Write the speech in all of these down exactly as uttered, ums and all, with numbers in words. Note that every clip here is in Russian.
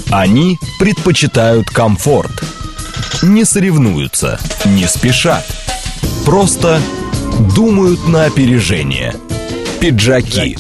Они предпочитают комфорт. Не соревнуются, не спешат. Просто думают на опережение. Пиджаки.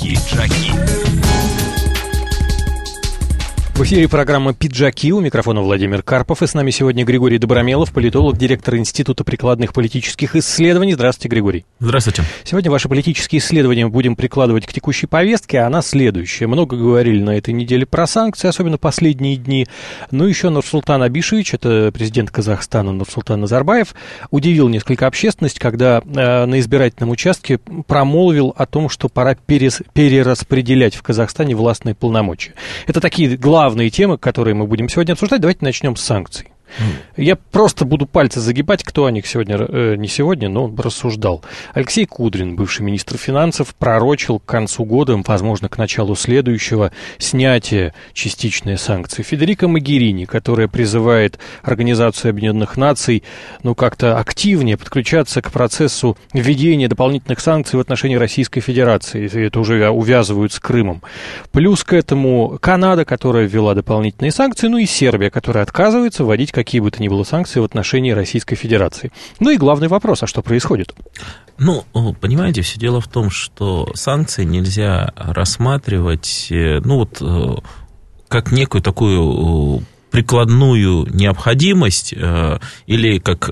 В эфире программа «Пиджаки», у микрофона Владимир Карпов, и с нами сегодня Григорий Добромелов, политолог, директор Института прикладных политических исследований. Здравствуйте, Григорий. Здравствуйте. Сегодня ваши политические исследования мы будем прикладывать к текущей повестке, а она следующая. Много говорили на этой неделе про санкции, особенно последние дни. Но еще Нурсултан Абишевич, это президент Казахстана Нурсултан Назарбаев, удивил несколько общественность, когда э, на избирательном участке промолвил о том, что пора перес, перераспределять в Казахстане властные полномочия. Это такие главные Главные темы, которые мы будем сегодня обсуждать. Давайте начнем с санкций. Я просто буду пальцы загибать, кто о них сегодня, э, не сегодня, но рассуждал. Алексей Кудрин, бывший министр финансов, пророчил к концу года, возможно, к началу следующего, снятие частичной санкций. Федерико Могерини, которая призывает Организацию Объединенных Наций, ну, как-то активнее подключаться к процессу введения дополнительных санкций в отношении Российской Федерации. Это уже увязывают с Крымом. Плюс к этому Канада, которая ввела дополнительные санкции, ну и Сербия, которая отказывается вводить какие бы то ни было санкции в отношении Российской Федерации. Ну и главный вопрос, а что происходит? Ну, понимаете, все дело в том, что санкции нельзя рассматривать, ну вот, как некую такую прикладную необходимость или как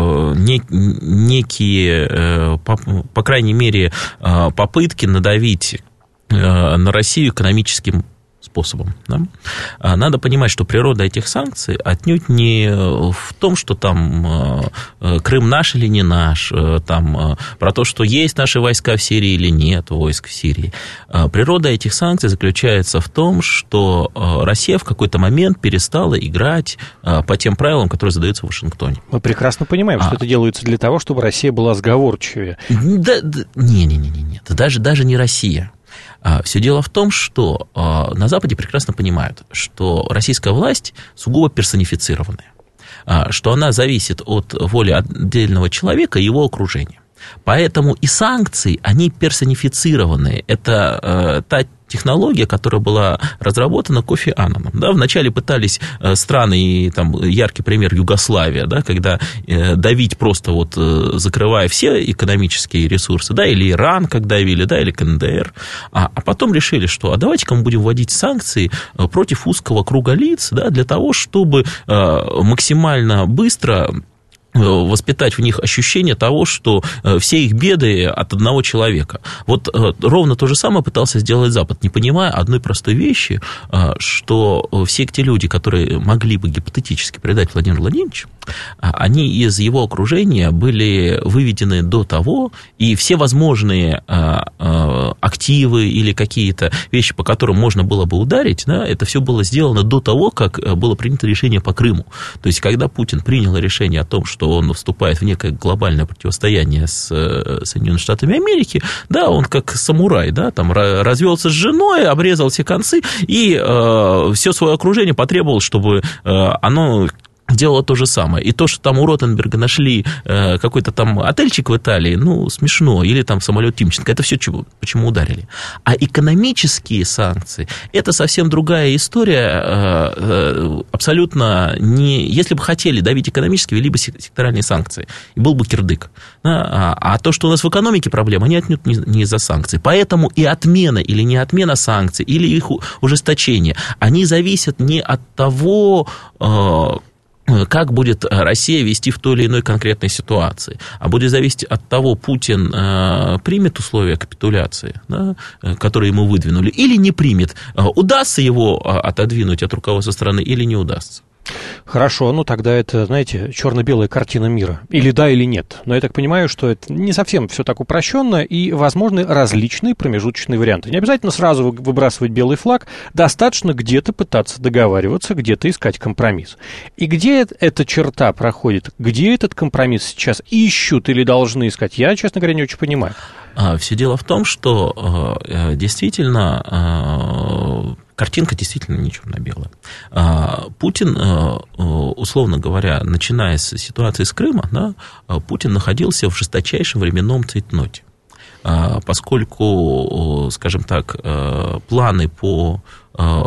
некие, по, по крайней мере, попытки надавить на Россию экономическим способом. Да? Надо понимать, что природа этих санкций отнюдь не в том, что там Крым наш или не наш, там, про то, что есть наши войска в Сирии или нет войск в Сирии. Природа этих санкций заключается в том, что Россия в какой-то момент перестала играть по тем правилам, которые задаются в Вашингтоне. Мы прекрасно понимаем, а. что это делается для того, чтобы Россия была сговорчивее. Да, да, не-не-не, даже, даже не Россия. Все дело в том, что на Западе прекрасно понимают, что российская власть сугубо персонифицированная, что она зависит от воли отдельного человека и его окружения. Поэтому и санкции, они персонифицированные. Это та технология, которая была разработана Кофи Аннаном. Да, вначале пытались страны, и там яркий пример Югославия, да, когда давить просто вот закрывая все экономические ресурсы, да, или Иран, как давили, да, или ка эн дэ эр, а, а потом решили, что а давайте-ка мы будем вводить санкции против узкого круга лиц, да, для того, чтобы максимально быстро воспитать в них ощущение того, что все их беды от одного человека. Вот ровно то же самое пытался сделать Запад, не понимая одной простой вещи, что все те люди, которые могли бы гипотетически предать Владимира Владимировича, они из его окружения были выведены до того, и все возможные активы или какие-то вещи, по которым можно было бы ударить, да, это все было сделано до того, как было принято решение по Крыму. То есть, когда Путин принял решение о том, что он вступает в некое глобальное противостояние с Соединенными Штатами Америки, да, он как самурай, да, там развелся с женой, обрезал все концы, и э, все свое окружение потребовал, чтобы э, оно делала то же самое. И то, что там у Ротенберга нашли э, какой-то там отельчик в Италии, ну, смешно. Или там самолет Тимченко. Это все чего, почему ударили. А экономические санкции – это совсем другая история. Э, э, абсолютно не... Если бы хотели давить экономически, вели бы секторальные санкции. И был бы кирдык. Да? А, а то, что у нас в экономике проблема, они отнюдь не, не из-за санкций. Поэтому и отмена или не отмена санкций, или их ужесточение, они зависят не от того... Э, как будет Россия вести в той или иной конкретной ситуации, а будет зависеть от того, Путин э, примет условия капитуляции, да, которые ему выдвинули, или не примет, удастся его отодвинуть от руководства страны или не удастся. Хорошо, ну тогда это, знаете, черно-белая картина мира. Или да, или нет. Но я так понимаю, что это не совсем все так упрощенно, и возможны различные промежуточные варианты. Не обязательно сразу выбрасывать белый флаг, достаточно где-то пытаться договариваться, где-то искать компромисс. И где эта черта проходит, где этот компромисс сейчас ищут или должны искать, я, честно говоря, не очень понимаю. Все дело в том, что действительно... Картинка действительно не черно-белая. Путин, условно говоря, начиная с ситуации с Крыма, да, Путин находился в жесточайшем временном цейтноте, поскольку, скажем так, планы по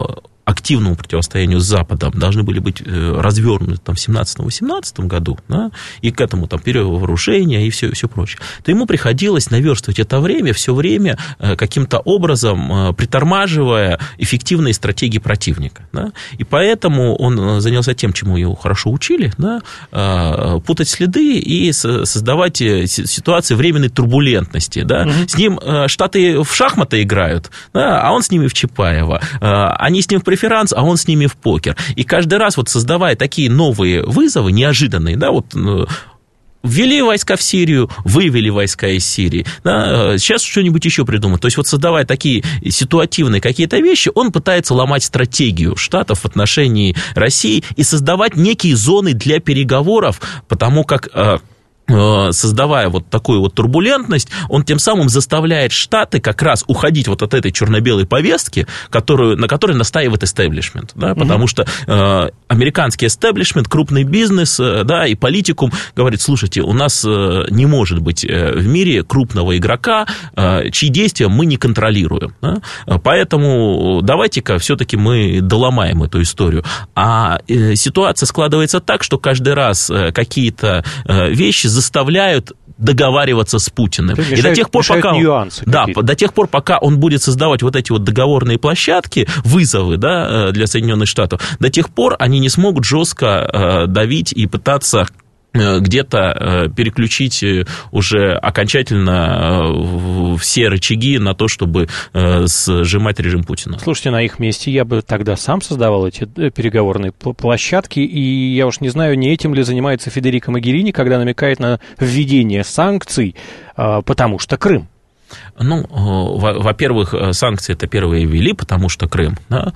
активному противостоянию с Западом должны были быть развернуты там, в семнадцатом-восемнадцатом году, да, и к этому там, периоду вооружения и все, все прочее, то ему приходилось наверстывать это время, все время каким-то образом притормаживая эффективные стратегии противника. Да, и поэтому он занялся тем, чему его хорошо учили, да, путать следы и создавать ситуации временной турбулентности. Да. Угу. С ним Штаты в шахматы играют, да, а он с ними в Чапаева. Они с ним в преферанс, а он с ними в покер. И каждый раз, вот, создавая такие новые вызовы, неожиданные, да, вот, ввели войска в Сирию, вывели войска из Сирии. Да, сейчас что-нибудь еще придумать. То есть, вот создавая такие ситуативные какие-то вещи, он пытается ломать стратегию Штатов в отношении России и создавать некие зоны для переговоров, потому как, создавая вот такую вот турбулентность, он тем самым заставляет Штаты как раз уходить вот от этой черно-белой повестки, которую, на которой настаивает истеблишмент, да, потому mm-hmm. что э, американский истеблишмент, крупный бизнес, э, да, и политикум говорит: слушайте, у нас э, не может быть э, в мире крупного игрока, э, чьи действия мы не контролируем, да, поэтому давайте-ка все-таки мы доломаем эту историю. А э, ситуация складывается так, что каждый раз э, какие-то э, вещи заставляют договариваться с Путиным. Мешают, и до тех пор, пока он, да, до тех пор, пока он будет создавать вот эти вот договорные площадки, вызовы, да, для Соединенных Штатов, до тех пор они не смогут жестко давить и пытаться где-то переключить уже окончательно все рычаги на то, чтобы сжимать режим Путина. Слушайте, на их месте я бы тогда сам создавал эти переговорные площадки, и я уж не знаю, не этим ли занимается Федерико Могерини, когда намекает на введение санкций, потому что Крым. Ну, во-первых, санкции это первые ввели, потому что Крым, да?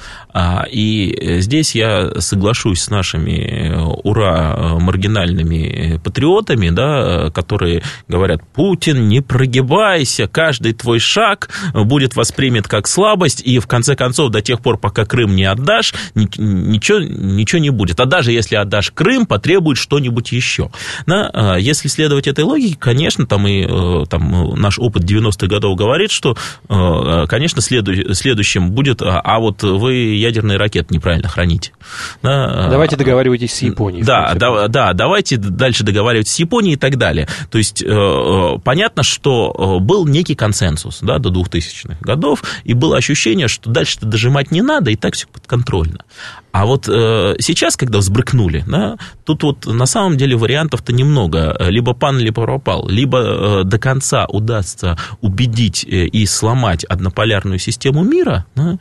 И здесь я соглашусь с нашими ура маргинальными патриотами, да, которые говорят: Путин, не прогибайся, каждый твой шаг будет воспринят как слабость, и в конце концов до тех пор, пока Крым не отдашь, ничего, ничего не будет. А даже если отдашь Крым, потребует что-нибудь еще. Да? Если следовать этой логике, конечно, там и там, наш опыт девяностых годов говорит, что, конечно, следу- следующим будет: а вот вы ядерные ракеты неправильно храните. Да, давайте договаривайтесь с Японией. Да, да, да, давайте дальше договаривайтесь с Японией и так далее. То есть, понятно, что был некий консенсус, да, до двухтысячных годов, и было ощущение, что дальше-то дожимать не надо, и так все подконтрольно. А вот э, сейчас, когда взбрыкнули, да, тут вот на самом деле вариантов-то немного. Либо пан, либо пропал. Либо э, до конца удастся убедить и сломать однополярную систему мира, да,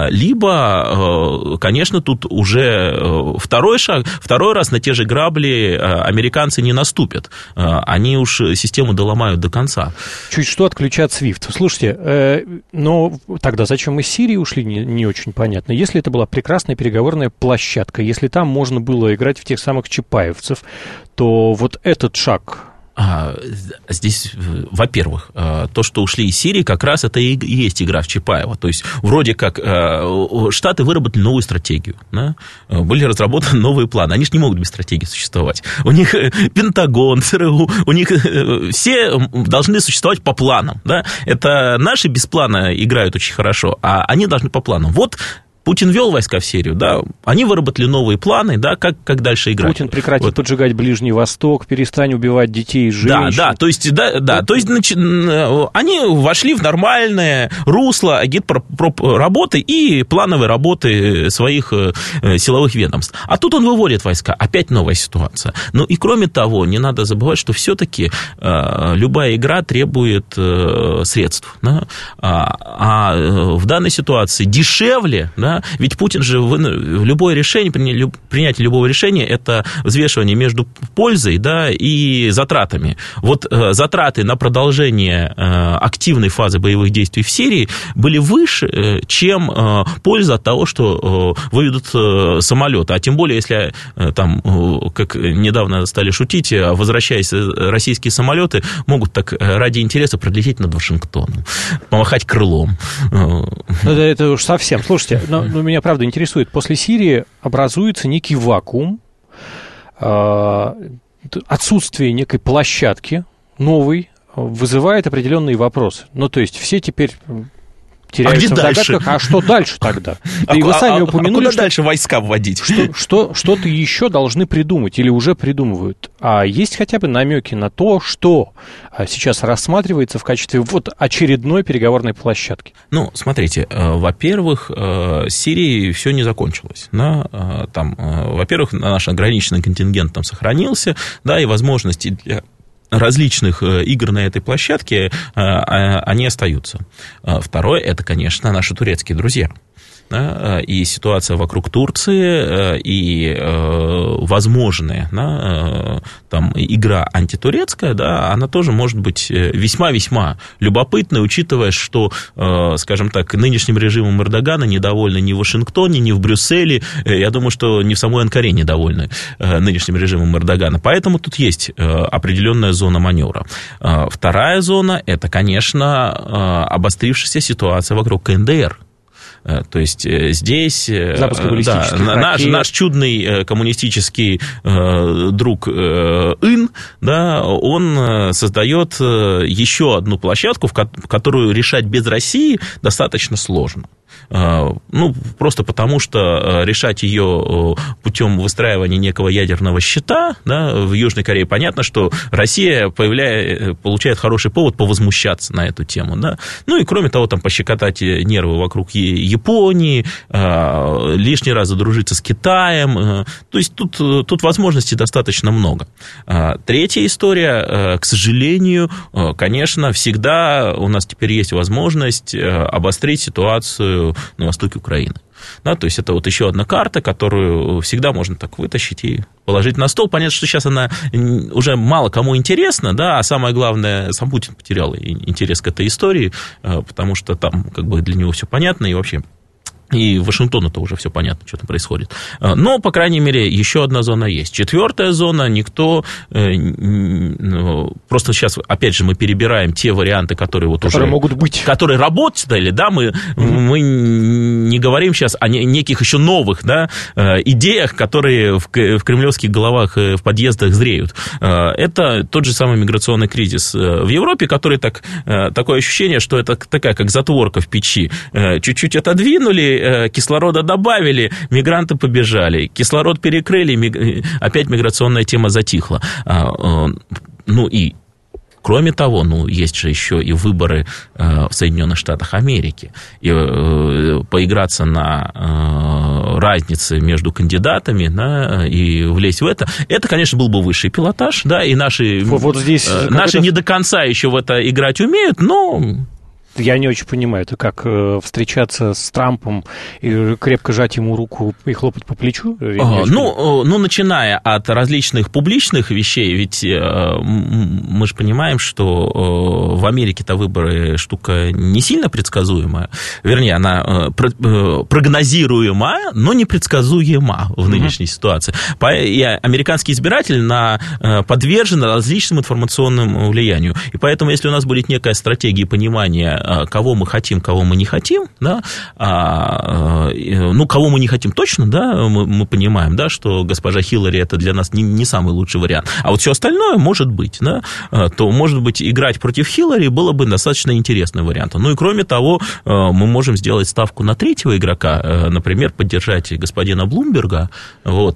либо, э, конечно, тут уже второй шаг, второй раз на те же грабли американцы не наступят. Они уж систему доломают до конца. Чуть что отключат свифт. Слушайте, э, но тогда зачем из Сирии ушли, не, не очень понятно. Если это была прекрасная переговорная площадка, если там можно было играть в тех самых чапаевцев, то вот этот шаг... А, здесь, во-первых, то, что ушли из Сирии, как раз это и есть игра в Чапаева. То есть, вроде как, Штаты выработали новую стратегию, да? Были разработаны новые планы. Они же не могут без стратегии существовать. У них Пентагон, ЦРУ, у них все должны существовать по планам. Да? Это наши без плана играют очень хорошо, а они должны по плану. Вот Путин вел войска в Сирию, да, они выработали новые планы, да, как, как дальше играть. Путин прекратит вот. поджигать Ближний Восток, перестань убивать детей и женщин. Да, да, то есть, да, да, то есть значит, они вошли в нормальное русло агитпроп-работы и плановой работы своих силовых ведомств. А тут он выводит войска, опять новая ситуация. Ну и кроме того, не надо забывать, что все-таки любая игра требует средств, да? а, а в данной ситуации дешевле, да, ведь Путин же в любое решение, принятие любого решения, это взвешивание между пользой, да, и затратами. Вот э, затраты на продолжение э, активной фазы боевых действий в Сирии были выше, э, чем э, польза от того, что э, выведут э, самолеты. А тем более, если э, там, э, как недавно стали шутить, возвращаясь, российские самолеты могут так ради интереса пролететь над Вашингтоном, помахать крылом. Это, это уж совсем. Слушайте, но, но меня правда интересует, после Сирии образуется некий вакуум, э, отсутствие некой площадки новой вызывает определенные вопросы. Ну, то есть все теперь теряются а в догадках. А что дальше тогда? Да а, и вы сами а, упомянули, а куда что, дальше войска вводить? Что, что, что-то еще должны придумать или уже придумывают. А есть хотя бы намеки на то, что сейчас рассматривается в качестве вот очередной переговорной площадки? Ну, смотрите, во-первых, с Сирией все не закончилось. Да? Там, во-первых, наш ограниченный контингент там сохранился, да, и возможности для различных игр на этой площадке, они остаются. Второе, это, конечно, наши турецкие друзья. Да, и ситуация вокруг Турции, и э, возможная да, там, игра антитурецкая, да, она тоже может быть весьма-весьма любопытной, учитывая, что, э, скажем так, нынешним режимом Эрдогана недовольны ни в Вашингтоне, ни в Брюсселе, я думаю, что ни в самой Анкаре недовольны э, нынешним режимом Эрдогана, поэтому тут есть э, определенная зона маневра. Э, вторая зона, это, конечно, э, обострившаяся ситуация вокруг ка эн дэ эр. То есть здесь да, наш, наш чудный коммунистический друг Ин, да, он создает еще одну площадку, которую решать без России достаточно сложно. Ну, просто потому, что решать ее путем выстраивания некого ядерного щита, да, в Южной Корее понятно, что Россия появляет, получает хороший повод повозмущаться на эту тему. Да. Ну и кроме того, там пощекотать нервы вокруг Японии, лишний раз задружиться с Китаем. То есть тут, тут возможностей достаточно много. Третья история, к сожалению, конечно, всегда у нас теперь есть возможность обострить ситуацию на востоке Украины. Да, то есть это вот еще одна карта, которую всегда можно так вытащить и положить на стол. Понятно, что сейчас она уже мало кому интересна, да, а самое главное, сам Путин потерял интерес к этой истории, потому что там как бы для него все понятно и вообще... И Вашингтону-то уже все понятно, что там происходит. Но, по крайней мере, еще одна зона есть. Четвертая зона, никто... Просто сейчас, опять же, мы перебираем те варианты, которые вот которые уже... могут быть. Которые работали, да, мы, mm-hmm. мы не говорим сейчас о неких еще новых, да, идеях, которые в кремлевских головах, в подъездах зреют. Это тот же самый миграционный кризис в Европе, который так, такое ощущение, что это такая, как затворка в печи. Чуть-чуть отодвинули, кислорода добавили, мигранты побежали. Кислород перекрыли, опять миграционная тема затихла. Ну и кроме того, ну, есть же еще и выборы в Соединенных Штатах Америки. И поиграться на разнице между кандидатами, да, и влезть в это, это, конечно, был бы высший пилотаж, да, и наши, вот здесь наши не до конца еще в это играть умеют, но... Я не очень понимаю, это как э, встречаться с Трампом и крепко жать ему руку и хлопать по плечу? А, ну, ну, начиная от различных публичных вещей, ведь э, мы же понимаем, что э, в Америке-то выборы штука не сильно предсказуемая, вернее, она э, про, э, прогнозируемая, но непредсказуема в нынешней mm-hmm. ситуации. И американский избиратель на, э, подвержен различным информационным влиянию. И поэтому, если у нас будет некая стратегия понимания, кого мы хотим, кого мы не хотим, да, а, ну, кого мы не хотим точно, да, мы, мы понимаем, да, что госпожа Хиллари это для нас не, не самый лучший вариант, а вот все остальное может быть, да, то, может быть, играть против Хиллари было бы достаточно интересным вариантом. Ну, и кроме того, мы можем сделать ставку на третьего игрока, например, поддержать господина Блумберга, вот,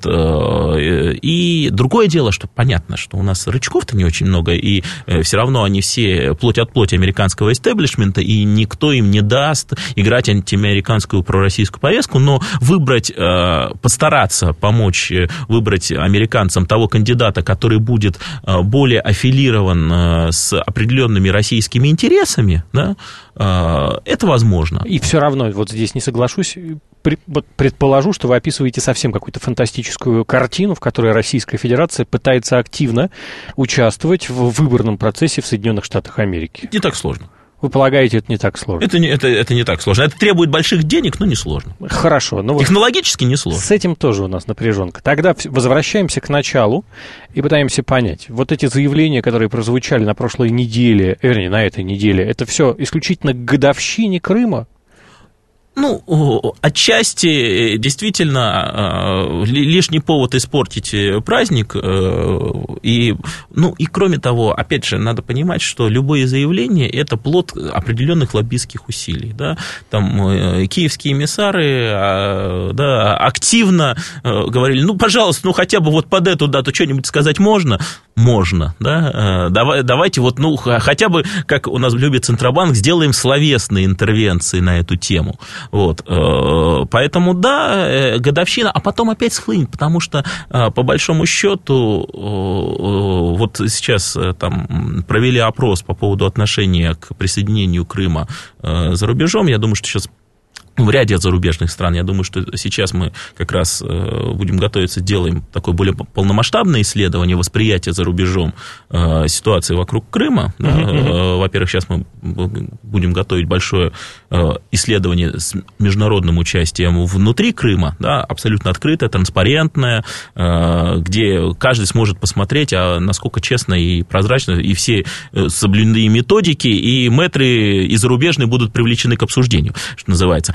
и другое дело, что понятно, что у нас рычагов-то не очень много, и все равно они все плоть от плоти американского истеблишмента, и никто им не даст играть антиамериканскую пророссийскую повестку, но выбрать, постараться помочь выбрать американцам того кандидата, который будет более аффилирован с определенными российскими интересами, да, это возможно. И все равно, вот здесь не соглашусь, предположу, что вы описываете совсем какую-то фантастическую картину, в которой Российская Федерация пытается активно участвовать в выборном процессе в Соединенных Штатах Америки. Не так сложно. Вы полагаете, это не так сложно? Это не, это, это не так сложно. Это требует больших денег, но не сложно. Хорошо. Но технологически не сложно. С этим тоже у нас напряженка. Тогда возвращаемся к началу и пытаемся понять. Вот эти заявления, которые прозвучали на прошлой неделе, вернее, на этой неделе, это все исключительно к годовщине Крыма? Ну, отчасти действительно лишний повод испортить праздник. И, ну, и кроме того, опять же, надо понимать, что любое заявление – это плод определенных лоббистских усилий. Да? Там киевские эмиссары, да, активно говорили, ну, пожалуйста, ну, хотя бы вот под эту дату что-нибудь сказать можно? Можно. Да? Давай, давайте вот, ну, хотя бы, как у нас любит Центробанк, сделаем словесные интервенции на эту тему. Вот. Поэтому, да, годовщина, а потом опять схлынет, потому что, по большому счету, вот сейчас там провели опрос по поводу отношения к присоединению Крыма за рубежом. Я думаю, что сейчас в ряде зарубежных стран, я думаю, что сейчас мы как раз будем готовиться, делаем такое более полномасштабное исследование восприятия за рубежом ситуации вокруг Крыма. Mm-hmm. Во-первых, сейчас мы будем готовить большое исследование с международным участием внутри Крыма, да, абсолютно открытое, транспарентное, где каждый сможет посмотреть, а насколько честно и прозрачно, и все соблюденные методики, и мэтры и зарубежные будут привлечены к обсуждению, что называется.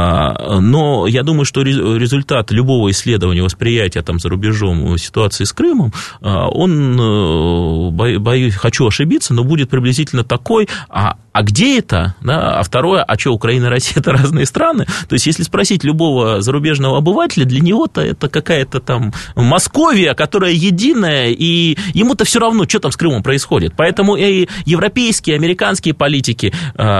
Но я думаю, что результат любого исследования восприятия там за рубежом ситуации с Крымом, он, боюсь, хочу ошибиться, но будет приблизительно такой, а, а где это? Да? А второе, а что, Украина и Россия – это разные страны? То есть, если спросить любого зарубежного обывателя, для него-то это какая-то там Московия, которая единая, и ему-то все равно, что там с Крымом происходит. Поэтому и европейские, американские политики,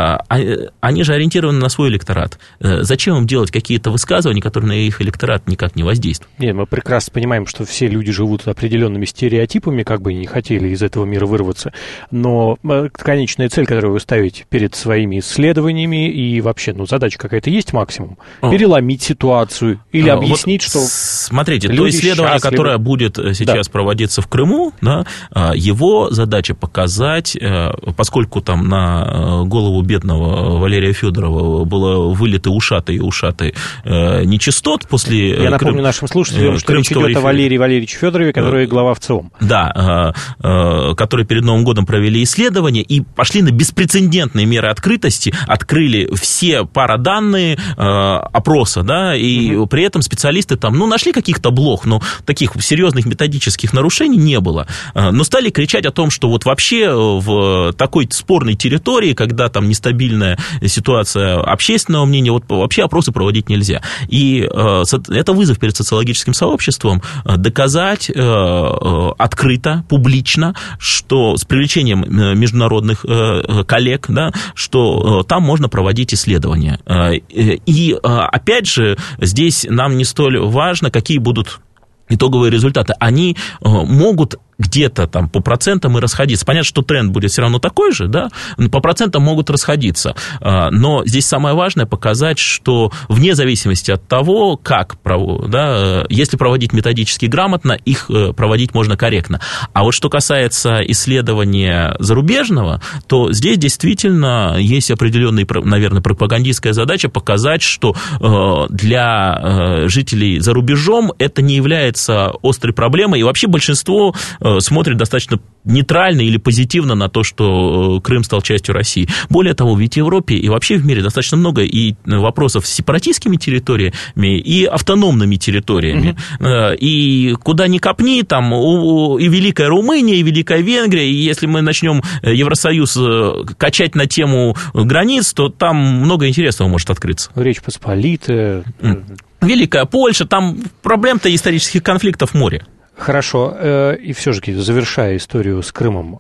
они же ориентированы на свой электорат. Зачем им делать какие-то высказывания, которые на их электорат никак не воздействуют? Нет, мы прекрасно понимаем, что все люди живут определенными стереотипами, как бы и не хотели из этого мира вырваться, но конечная цель, которую вы ставите перед своими исследованиями, и вообще, ну, задача какая-то есть максимум? Переломить ситуацию или а, объяснить, вот, что... Смотрите, то исследование, счастливы. Которое будет сейчас да. проводиться в Крыму, да, его задача показать, поскольку там на голову бедного Валерия Федорова было вылито ушатый и ушатый нечистот после... Я напомню Крым... нашим слушателям, что речь идет о Валерии Валерьевиче Федорове, который глава ВЦИОМ. Да, который перед Новым годом провели исследование и пошли на беспрецедентные меры открытости, открыли все параданные опроса, да, и угу. при этом специалисты там, ну, нашли каких-то блох, но таких серьезных методических нарушений не было. Но стали кричать о том, что вот вообще в такой спорной территории, когда там нестабильная ситуация общественного мнения, вот вообще опросы проводить нельзя. И это вызов перед социологическим сообществом доказать открыто, публично, что с привлечением международных коллег, да, что там можно проводить исследования. И, опять же, здесь нам не столь важно, какие будут итоговые результаты. Они могут где-то там по процентам и расходиться. Понятно, что тренд будет все равно такой же, да, по процентам могут расходиться. Но здесь самое важное показать, что вне зависимости от того, как, да, если проводить методически грамотно, их проводить можно корректно. А вот что касается исследования зарубежного, то здесь действительно есть определенная, наверное, пропагандистская задача показать, что для жителей за рубежом это не является острой проблемой, и вообще большинство смотрит достаточно нейтрально или позитивно на то, что Крым стал частью России. Более того, ведь в Европе и вообще в мире достаточно много и вопросов с сепаратистскими территориями, и автономными территориями. Mm-hmm. И куда ни копни, там и Великая Румыния, и Великая Венгрия, и если мы начнем Евросоюз качать на тему границ, то там много интересного может открыться. Речь Посполитая. Великая Польша, там проблем-то исторических конфликтов море. Хорошо. И все-таки, завершая историю с Крымом,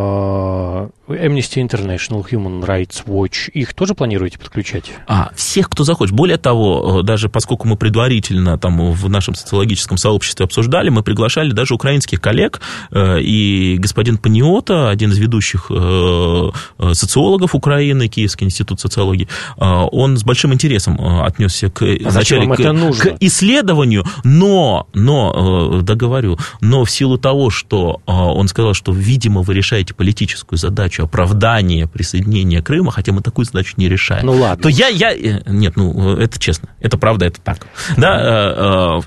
Amnesty International, Human Rights Watch, их тоже планируете подключать? А, всех, кто захочет. Более того, даже поскольку мы предварительно там в нашем социологическом сообществе обсуждали, мы приглашали даже украинских коллег, и господин Паниота, один из ведущих социологов Украины, Киевский институт социологии, он с большим интересом отнесся к, а вначале к, к исследованию, но, но, договорю, но в силу того, что он сказал, что, видимо, вы решаете политическую задачу оправдания присоединения Крыма, хотя мы такую задачу не решаем. Ну ладно. То я, я... Нет, ну, это честно. Это правда, это так. Да,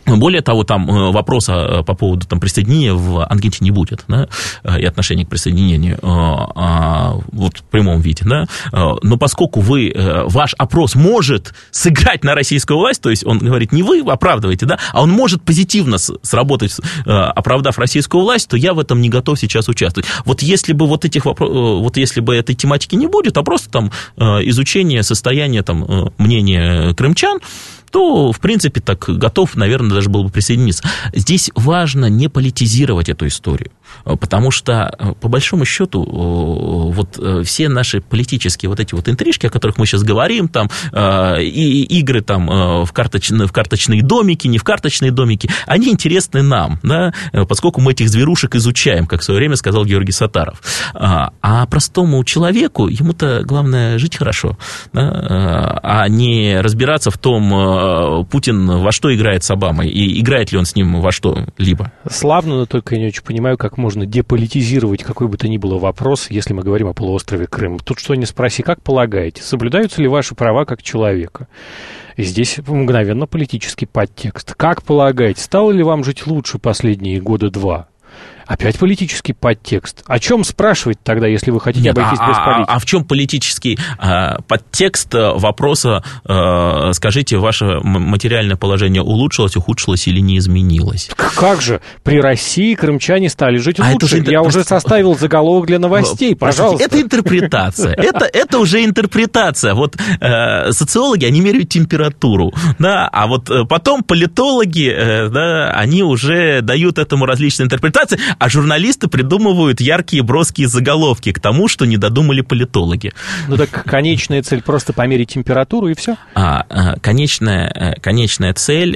Более того, там вопроса по поводу там, присоединения в Ангете не будет, да, и отношения к присоединению вот, в прямом виде. Да. Но поскольку вы, ваш опрос может сыграть на российскую власть, то есть он говорит, не вы оправдываете, да, а он может позитивно сработать, оправдав российскую власть, то я в этом не готов сейчас участвовать. Вот если бы, вот этих вопрос, вот если бы этой тематики не будет, а просто там изучение состояния там, мнения крымчан, то, в принципе, так готов, наверное, даже был бы присоединиться. Здесь важно не политизировать эту историю, потому что, по большому счету, вот все наши политические вот эти вот интрижки, о которых мы сейчас говорим, там, и игры там, в, карточные, в карточные домики, не в карточные домики, они интересны нам, да, поскольку мы этих зверушек изучаем, как в свое время сказал Георгий Саттаров. А простому человеку, ему-то главное жить хорошо, да, а не разбираться в том, Путин во что играет с Обамой, и играет ли он с ним во что-либо. Славно, но только я не очень понимаю, как можно деполитизировать какой бы то ни было вопрос, если мы говорим о полуострове Крым. Тут что ни спроси, как полагаете, соблюдаются ли ваши права как человека? И здесь мгновенно политический подтекст. Как полагаете, стало ли вам жить лучше последние года два? Опять политический подтекст. О чем спрашивать тогда, если вы хотите Нет, обойтись а, без политики? А, а в чем политический а, подтекст вопроса, а, скажите, ваше материальное положение улучшилось, ухудшилось или не изменилось? Как же? При России крымчане стали жить а лучше. Уже, Я просто... уже составил заголовок для новостей, пожалуйста. Это интерпретация. это, это уже интерпретация. Вот э, социологи, они меряют температуру, да, а вот потом политологи, э, да, они уже дают этому различные интерпретации, а журналисты придумывают яркие, броские заголовки к тому, что не додумали политологи. Ну так конечная цель просто померить температуру и все? А, конечная, конечная цель...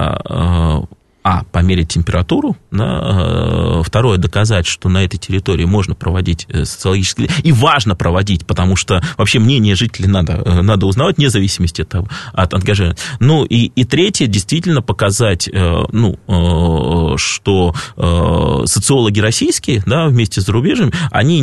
А, померить температуру, да, второе, доказать, что на этой территории можно проводить социологические... И важно проводить, потому что вообще мнение жителей надо, надо узнавать, вне зависимости от, от ангажирования. Ну, и, и третье, действительно показать, ну, что социологи российские, да, вместе с зарубежьем, они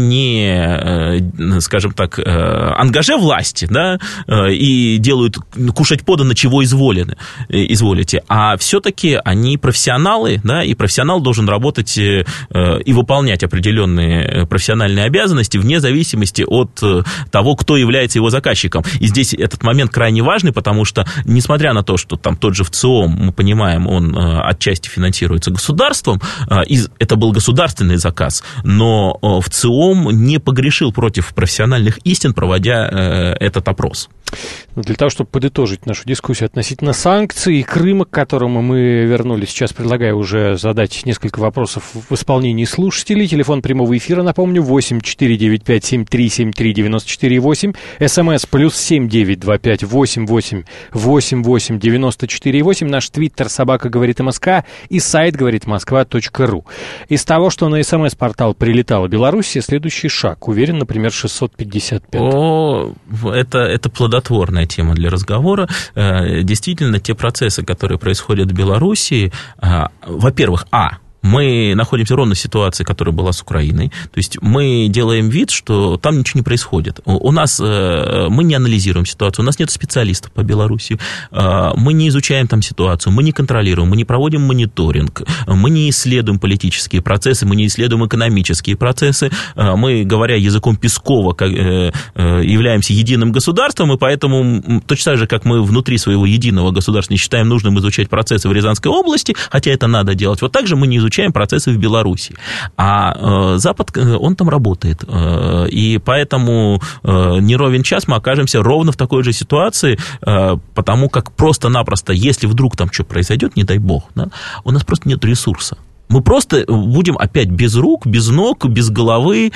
не, скажем так, ангаже власти, да, и делают, кушать подано, чего изволены, изволите, а все-таки они профессионалы, профессионалы, да, и профессионал должен работать э, и выполнять определенные профессиональные обязанности вне зависимости от э, того, кто является его заказчиком. И здесь этот момент крайне важный, потому что, несмотря на то, что там тот же ВЦИОМ, мы понимаем, он э, отчасти финансируется государством, э, и это был государственный заказ, но э, ВЦИОМ не погрешил против профессиональных истин, проводя э, этот опрос. Для того, чтобы подытожить нашу дискуссию относительно санкций и Крыма, к которому мы вернулись, сейчас предлагаю уже задать несколько вопросов в исполнении слушателей. Телефон прямого эфира, напомню, восемь четыре девять пять семь три семь три девять четыре восемь. СМС плюс семь девять два пять восемь восемь восемь восемь девяносто четыре восемь. Наш твиттер собака говорит МСК и сайт говорит москва точка ру. Из того, что на СМС-портал прилетала Белоруссия, следующий шаг. Уверен, например, шестьсот пятьдесят пять. О, это, это плодотворная тема для разговора. Действительно, те процессы, которые происходят в Белоруссии, во-первых, а, мы находимся ровно в ситуации, которая была с Украиной. То есть мы делаем вид, что там ничего не происходит. У нас, мы не анализируем ситуацию, у нас нет специалистов по Беларуси, мы не изучаем там ситуацию, мы не контролируем, мы не проводим мониторинг, мы не исследуем политические процессы, мы не исследуем экономические процессы. Мы, говоря языком Пескова, являемся единым государством, и поэтому точно так же, как мы внутри своего единого государства не считаем нужным изучать процессы в Рязанской области, хотя это надо делать, вот так же мы не изучаем процессы в Беларуси. А э, Запад, он там работает. Э, и поэтому э, не ровен час мы окажемся ровно в такой же ситуации, э, потому как просто-напросто, если вдруг там что произойдет, не дай бог, да, у нас просто нет ресурса. Мы просто будем опять без рук, без ног, без головы,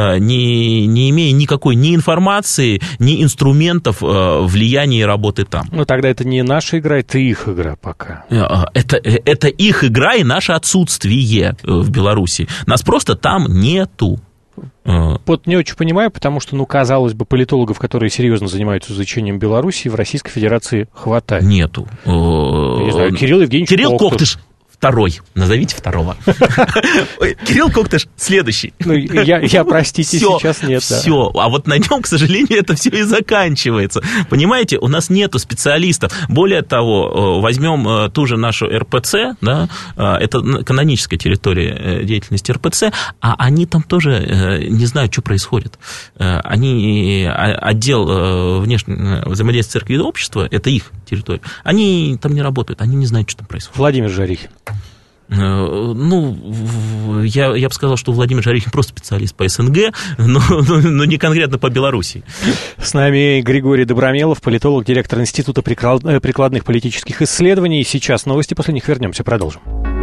не, не имея никакой ни информации, ни инструментов влияния и работы там. Ну, тогда это не наша игра, это их игра пока. Это, это их игра и наше отсутствие в Беларуси. Нас просто там нету. Вот не очень понимаю, потому что, ну, казалось бы, политологов, которые серьезно занимаются изучением Беларуси, в Российской Федерации хватает. Нету. Не знаю, Кирилл Евгеньевич Кирилл Коктыш. Второй. Назовите второго. Кирилл Коктыш следующий. Ну, я, я, простите, все, сейчас нет. Все. Да. А вот на нем, к сожалению, это все и заканчивается. Понимаете, у нас нету специалистов. Более того, возьмем ту же нашу эр пэ цэ, да, это каноническая территория деятельности эр пэ цэ, а они там тоже не знают, что происходит. Они, отдел внешнего взаимодействия церкви и общества, это их территория, они там не работают, они не знают, что там происходит. Владимир Жарихин. Ну, я, я бы сказал, что Владимир Жарихин просто специалист по эс эн гэ, но, но, но не конкретно по Белоруссии. С нами Григорий Добромелов, политолог, директор Института прикладных политических исследований. Сейчас новости, после них вернемся, продолжим.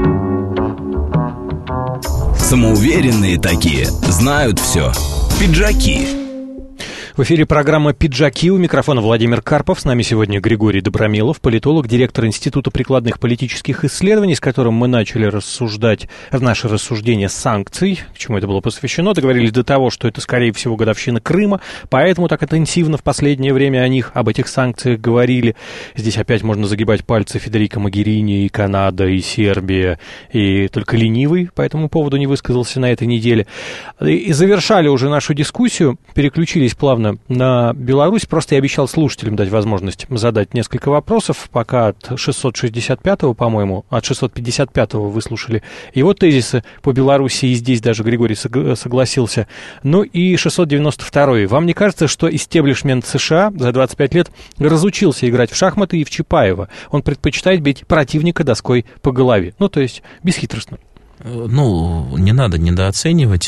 Самоуверенные такие, знают все. Пиджаки. В эфире программа «Пиджаки», у микрофона Владимир Карпов. С нами сегодня Григорий Добромелов, политолог, директор Института прикладных политических исследований, с которым мы начали рассуждать, наши рассуждения санкций, к чему это было посвящено. Договорились до того, что это, скорее всего, годовщина Крыма, поэтому так интенсивно в последнее время о них, об этих санкциях говорили. Здесь опять можно загибать пальцы Федерико Могерини, и Канада, и Сербия, и только ленивый по этому поводу не высказался на этой неделе. И завершали уже нашу дискуссию, переключились плавно на Беларусь. Просто я обещал слушателям дать возможность задать несколько вопросов, пока от шестьсот шестьдесят пятого, по-моему, от шестьсот пятьдесят пятого выслушали его тезисы по Беларуси, и здесь даже Григорий согласился. Ну и шестьсот девяносто второй. Вам не кажется, что истеблишмент США за двадцать пять лет разучился играть в шахматы и в Чапаева? Он предпочитает бить противника доской по голове. Ну, то есть бесхитростно. Ну, не надо недооценивать.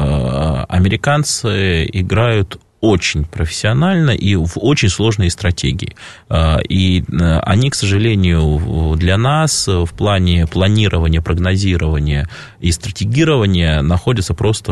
Американцы играют очень профессионально и в очень сложные стратегии. И они, к сожалению, для нас в плане планирования, прогнозирования и стратегирования находятся просто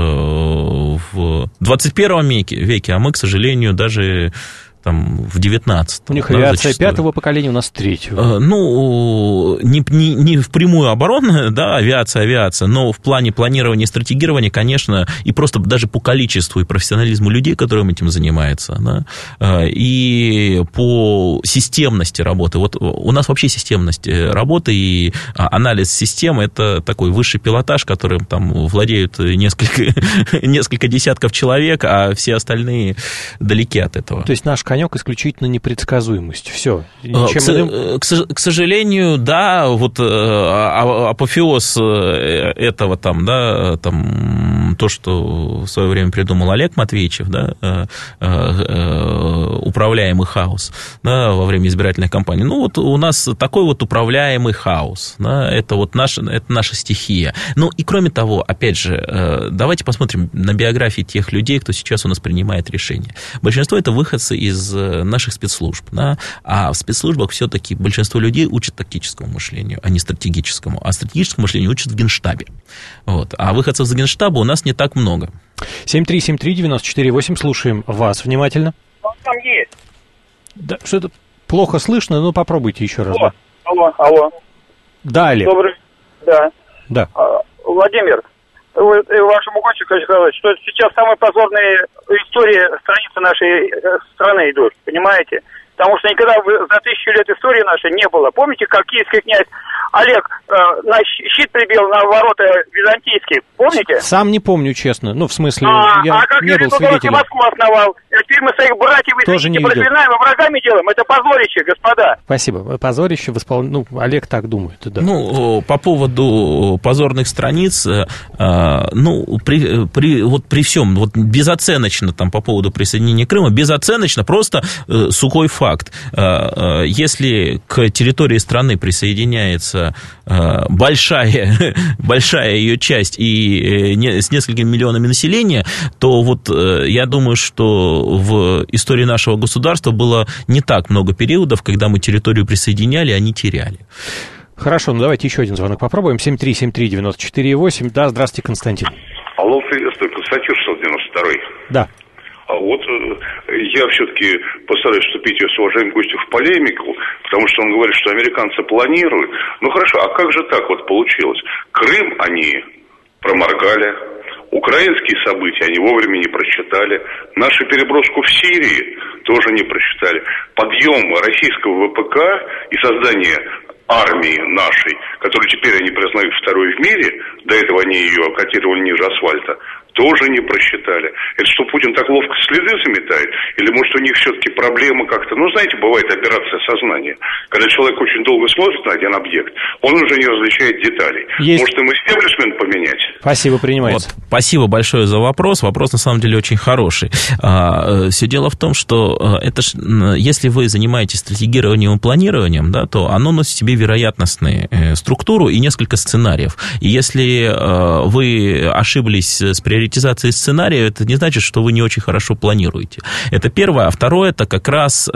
в двадцать первом веке, а мы, к сожалению, даже там, в девятнадцатом. У них да, авиация зачастую. Пятого поколения, у нас третьего. Ну, не, не, не впрямую оборонная, да, авиация, авиация, но в плане планирования и стратегирования, конечно, и просто даже по количеству и профессионализму людей, которые этим занимаются, да, и по системности работы. Вот у нас вообще системность работы и анализ системы – это такой высший пилотаж, которым там владеют несколько, несколько десятков человек, а все остальные далеки от этого. То есть наш конек исключительно непредсказуемость. Все. К, иным... к сожалению, да, вот апофеоз этого там, да, там, то, что в свое время придумал Олег Матвеичев, да, управляемый хаос, да, во время избирательной кампании. Ну, вот у нас такой вот управляемый хаос, да, это вот наша, это наша стихия. Ну, и кроме того, опять же, давайте посмотрим на биографии тех людей, кто сейчас у нас принимает решения. Большинство это выходцы из наших спецслужб, да, а в спецслужбах все-таки большинство людей учат тактическому мышлению, а не стратегическому, а стратегическому мышлению учат в Генштабе. Вот. А выходцев из Генштаба у нас не так много. семь три семь три девять четыре восемь, слушаем вас внимательно. Он там есть. Да, что-то плохо слышно, но попробуйте еще раз. Алло, алло, алло. Да, Олег. Добрый, да. Да. А, Владимир, вашему гостю хочу сказать, что сейчас самые позорные истории страницы нашей страны идут, понимаете? Потому что никогда за тысячу лет истории нашей не было. Помните, как киевский князь Олег э, на щит прибил на ворота византийские? Помните? Сам не помню, честно. Ну, в смысле, а, я а как не был свидетелем. Москву основал. А теперь мы своих братьев и проклинаем, и врагами делаем. Это позорище, господа. Спасибо. Позорище в исполнении... Ну, Олег так думает, да. Ну, по поводу позорных страниц, ну, при, при, вот при всем, вот безоценочно там по поводу присоединения Крыма, безоценочно просто сухой факт. Если к территории страны присоединяется большая, большая ее часть и с несколькими миллионами населения, то вот я думаю, что в истории нашего государства было не так много периодов, когда мы территорию присоединяли, а не теряли. Хорошо, ну давайте еще один звонок попробуем. семь три семь три девять четыре восемь. Да, здравствуйте, Константин. Алло, приветствую, Константин, шестьсот девяносто второй. Да. А вот я все-таки постараюсь вступить с уважаемым гостем в полемику, потому что он говорит, что американцы планируют. Ну хорошо, а как же так вот получилось? Крым они проморгали, украинские события они вовремя не просчитали, нашу переброску в Сирии тоже не просчитали. Подъем российского вэ пэ ка и создание армии нашей, которую теперь они признают второй в мире, до этого они ее котировали ниже асфальта, тоже не просчитали. Это что, Путин так ловко следы заметает? Или, может, у них все-таки проблема как-то... Ну, знаете, бывает операция сознания. Когда человек очень долго смотрит на один объект, он уже не различает деталей. Есть... Может, им истеблишмент поменять? Спасибо, принимается. Вот, спасибо большое за вопрос. Вопрос, на самом деле, очень хороший. А, все дело в том, что это ж, если вы занимаетесь стратегированием и планированием, да, то оно носит в себе вероятностную структуру и несколько сценариев. И если вы ошиблись с приоритетом приоритизации сценария, это не значит, что вы не очень хорошо планируете. Это первое. А второе, это как раз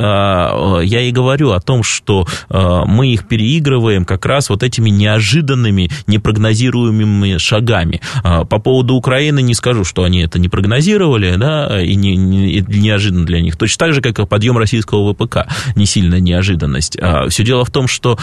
я и говорю о том, что мы их переигрываем как раз вот этими неожиданными, непрогнозируемыми шагами. По поводу Украины не скажу, что они это не прогнозировали, да, и не, не, неожиданно для них. Точно так же, как и подъем российского ВПК. Не сильная неожиданность. Все дело в том, что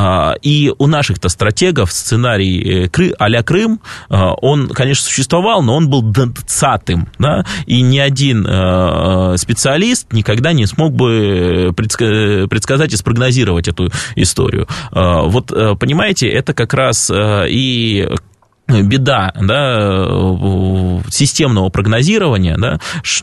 и у наших-то стратегов сценарий а-ля Крым, он, конечно, существовал, но он был двадцатым, да, и ни один э, специалист никогда не смог бы предск- предсказать и спрогнозировать эту историю. Э, вот, э, понимаете, это как раз э, и... беда, да, системного прогнозирования, да,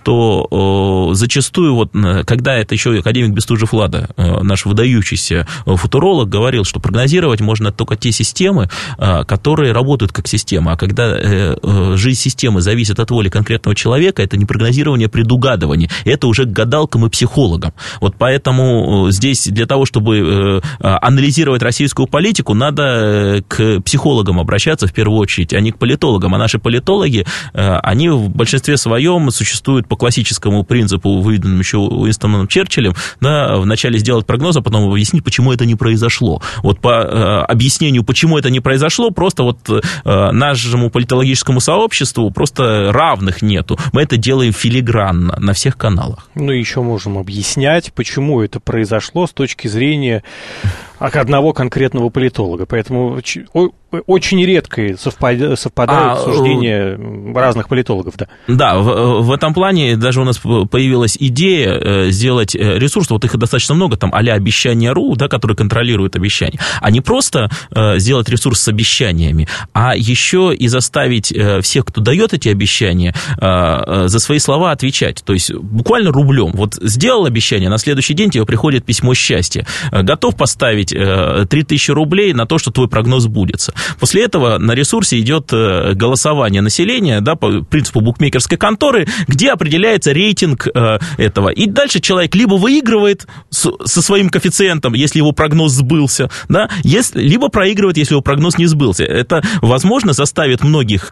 что э, зачастую, вот, когда это еще академик Бестужев-Лада, э, наш выдающийся футуролог, говорил, что прогнозировать можно только те системы, э, которые работают как система, а когда э, э, жизнь системы зависит от воли конкретного человека, это не прогнозирование, а предугадывание, это уже к гадалкам и психологам. Вот поэтому здесь для того, чтобы э, анализировать российскую политику, надо к психологам обращаться в первую очередь, а не к политологам. А наши политологи, они в большинстве своем существуют по классическому принципу, выведенному еще Уинстоном Черчиллем, да, вначале сделать прогноз, а потом объяснить, почему это не произошло. Вот по объяснению, почему это не произошло, просто вот нашему политологическому сообществу просто равных нету. Мы это делаем филигранно на всех каналах. Ну, еще можем объяснять, почему это произошло с точки зрения одного конкретного политолога. Поэтому очень редко совпадают, совпадают а, суждения разных политологов. Да, да в, в этом плане даже у нас появилась идея сделать ресурс, вот их достаточно много, там а-ля обещания.ру, да, который контролирует обещания, а не просто сделать ресурс с обещаниями, а еще и заставить всех, кто дает эти обещания, за свои слова отвечать. То есть буквально рублем. Вот сделал обещание, на следующий день тебе приходит письмо счастья. Готов поставить три тысячи рублей на то, что твой прогноз сбудется. После этого на ресурсе идет голосование населения, да, по принципу букмекерской конторы, где определяется рейтинг этого. И дальше человек либо выигрывает со своим коэффициентом, если его прогноз сбылся, да, если, либо проигрывает, если его прогноз не сбылся. Это, возможно, заставит многих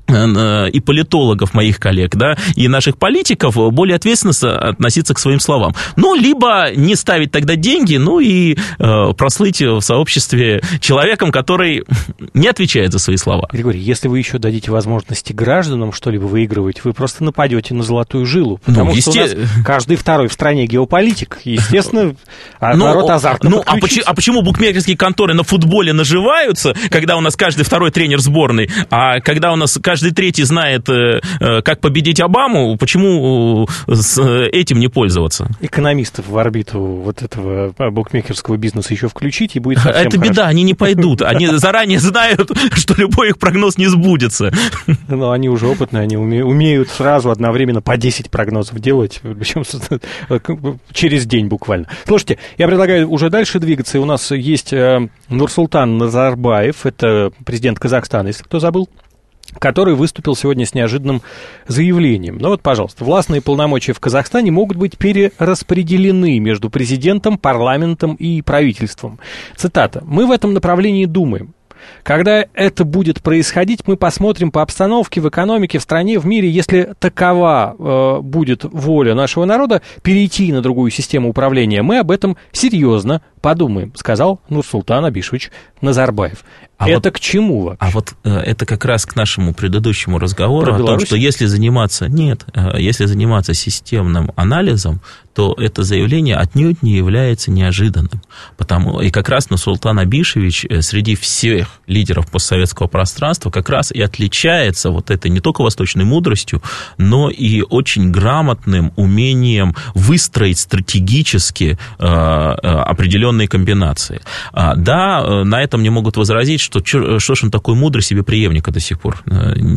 и политологов, моих коллег, да, и наших политиков более ответственно относиться к своим словам. Ну, либо не ставить тогда деньги, ну и э, прослыть в сообществе человеком, который не отвечает за свои слова. Григорий, если вы еще дадите возможности гражданам что-либо выигрывать, вы просто нападете на золотую жилу, потому ну, что есте... у нас каждый второй в стране геополитик, естественно, а ну, народ азартно Ну, а почему, а почему букмекерские конторы на футболе наживаются, когда у нас каждый второй тренер сборной, а когда у нас каждый третий знает, как победить Обаму, почему с этим не пользоваться? Экономистов в орбиту вот этого букмекерского бизнеса еще включить, и будет совсем Это беда, хорошо. Они не пойдут. Они заранее знают, что любой их прогноз не сбудется. Но они уже опытные, они умеют сразу одновременно по десять прогнозов делать, причем через день буквально. Слушайте, я предлагаю уже дальше двигаться. У нас есть Нурсултан Назарбаев, это президент Казахстана, если кто забыл, который выступил сегодня с неожиданным заявлением. Ну вот, пожалуйста, властные полномочия в Казахстане могут быть перераспределены между президентом, парламентом и правительством. Цитата. «Мы в этом направлении думаем. Когда это будет происходить, мы посмотрим по обстановке в экономике, в стране, в мире. Если такова э, будет воля нашего народа перейти на другую систему управления, мы об этом серьезно подумаем», сказал Нурсултан Абишевич Назарбаев. А это вот, к чему вообще? А вот э, это как раз к нашему предыдущему разговору о том, что если заниматься, нет, э, если заниматься системным анализом, то это заявление отнюдь не является неожиданным. Потому, и как раз Нурсултан Абишевич среди всех лидеров постсоветского пространства как раз и отличается вот этой не только восточной мудростью, но и очень грамотным умением выстроить стратегически э, определенные коррупционные комбинации. Да, на это мне могут возразить, что что ж он такой мудрый, себе преемника до сих пор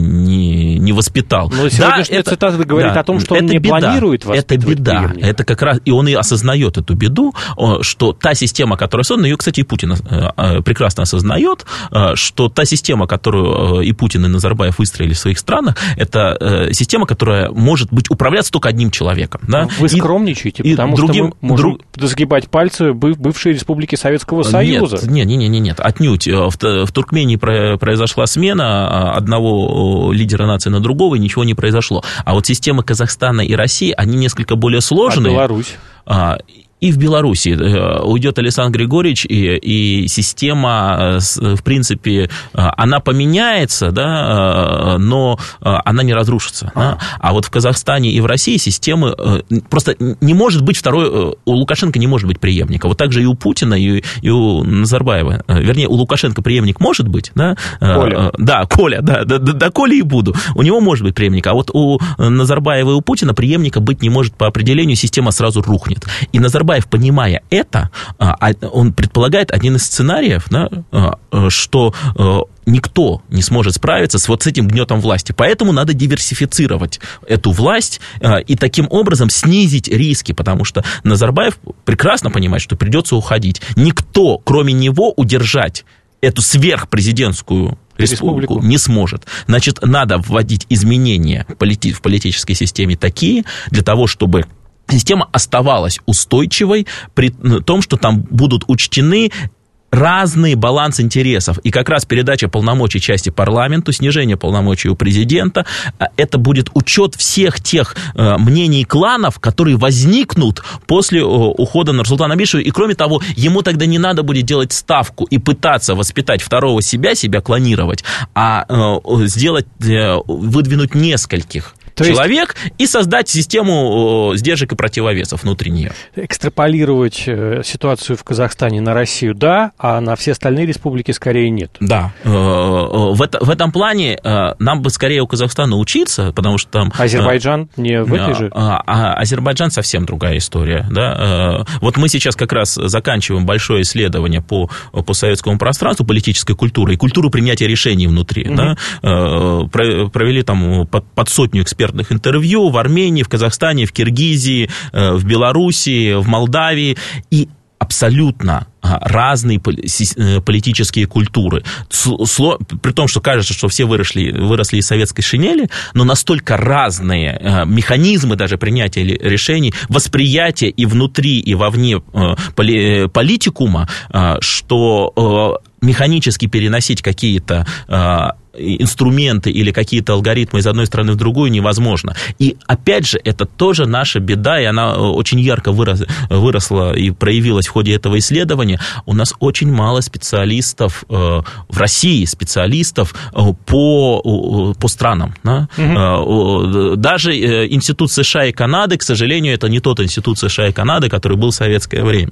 не, не воспитал. Но сегодняшняя да, цитата говорит да, о том, что он не беда, планирует воспитывать это беда. преемника. Это как раз, и он и осознает эту беду, что та система, которая создана, ее, кстати, и Путин прекрасно осознает, что та система, которую и Путин, и Назарбаев выстроили в своих странах, это система, которая может быть управляться только одним человеком. Да? Вы скромничаете, и, потому и другим, что мы можем друг... сгибать пальцы бывшей республики Советского Союза. Нет, нет, нет, нет, отнюдь. В, в Туркмении произошла смена одного лидера нации на другого, и ничего не произошло. А вот системы Казахстана и России, они несколько более сложные. А Беларусь? И в Беларуси уйдет Александр Григорьевич, и, и система, в принципе, она поменяется, да, но она не разрушится. А. Да? А вот в Казахстане и в России системы... Просто не может быть второй... У Лукашенко не может быть преемника. Вот так же и у Путина, и, и у Назарбаева. Вернее, у Лукашенко преемник может быть, да? Коля. Да, Коля, да, да, да, да, Коля и буду. У него может быть преемник. А вот у Назарбаева и у Путина преемника быть не может по определению, система сразу рухнет. И Назарбаев, понимая это, он предполагает один из сценариев, да, что никто не сможет справиться с вот с этим гнетом власти. Поэтому надо диверсифицировать эту власть и таким образом снизить риски, потому что Назарбаев прекрасно понимает, что придется уходить. Никто, кроме него, удержать эту сверхпрезидентскую республику, республику не сможет. Значит, надо вводить изменения в политической системе такие, для того, чтобы система оставалась устойчивой при том, что там будут учтены разный баланс интересов. И как раз передача полномочий части парламенту, снижение полномочий у президента, это будет учет всех тех мнений кланов, которые возникнут после ухода Нурсултана Абишева. И кроме того, ему тогда не надо будет делать ставку и пытаться воспитать второго себя, себя клонировать, а сделать, выдвинуть нескольких То человек есть... и создать систему сдержек и противовесов внутри нее. Экстраполировать ситуацию в Казахстане на Россию, да, а на все остальные республики скорее нет. Да. В, это, в этом плане нам бы скорее у Казахстана учиться, потому что там... Азербайджан не в этой же? А Азербайджан совсем другая история. Да? Вот мы сейчас как раз заканчиваем большое исследование по постсоветскому пространству, политической культуры и культуры принятия решений внутри. Mm-hmm. Да? Провели там под, под сотню экспертных интервью в Армении, в Казахстане, в Киргизии, в Белоруссии, в Молдавии. И абсолютно разные политические культуры. При том, что кажется, что все выросли, выросли из советской шинели, но настолько разные механизмы даже принятия решений, восприятия и внутри, и вовне политикума, что механически переносить какие-то инструменты или какие-то алгоритмы из одной страны в другую невозможно. И опять же, это тоже наша беда, и она очень ярко вырос, выросла и проявилась в ходе этого исследования. У нас очень мало специалистов в России, специалистов по, по странам. Да? Угу. Даже институт США и Канады, к сожалению, это не тот институт США и Канады, который был в советское время.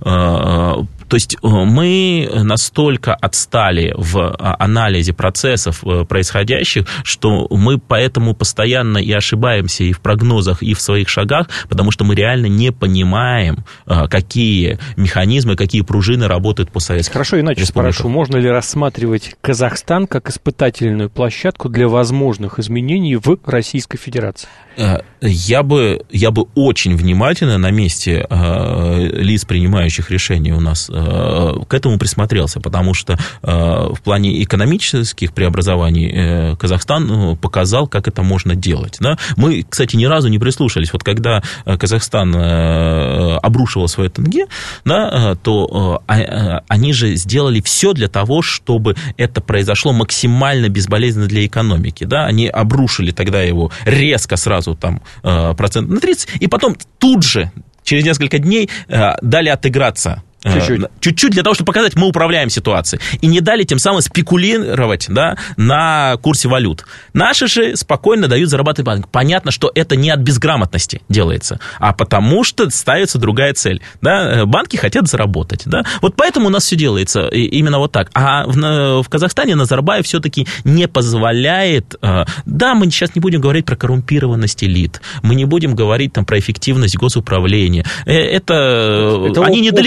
То есть мы настолько отстали в анализе процессов происходящих, что мы поэтому постоянно и ошибаемся и в прогнозах, и в своих шагах, потому что мы реально не понимаем, какие механизмы, какие пружины работают по советским Хорошо, иначе спрошу, можно ли рассматривать Казахстан как испытательную площадку для возможных изменений в Российской Федерации? Я бы, я бы очень внимательно на месте лиц, принимающих решения у нас, к этому присмотрелся, потому что в плане экономических преобразований Казахстан показал, как это можно делать. Да? Мы, кстати, ни разу не прислушались. Вот когда Казахстан обрушивал свое тенге, да, то они же сделали все для того, чтобы это произошло максимально безболезненно для экономики. Да? Они обрушили тогда его резко сразу там процент на тридцать, и потом тут же, через несколько дней, дали отыграться. Чуть-чуть. Чуть-чуть для того, чтобы показать, мы управляем ситуацией. И не дали тем самым спекулировать, да, на курсе валют. Наши же спокойно дают зарабатывать банк. Понятно, что это не от безграмотности делается, а потому что ставится другая цель. Да? Банки хотят заработать. Да? Вот поэтому у нас все делается именно вот так. А в, в Казахстане Назарбаев все-таки не позволяет... Да, мы сейчас не будем говорить про коррумпированность элит. Мы не будем говорить там, про эффективность госуправления. Это, это они недалеко ушли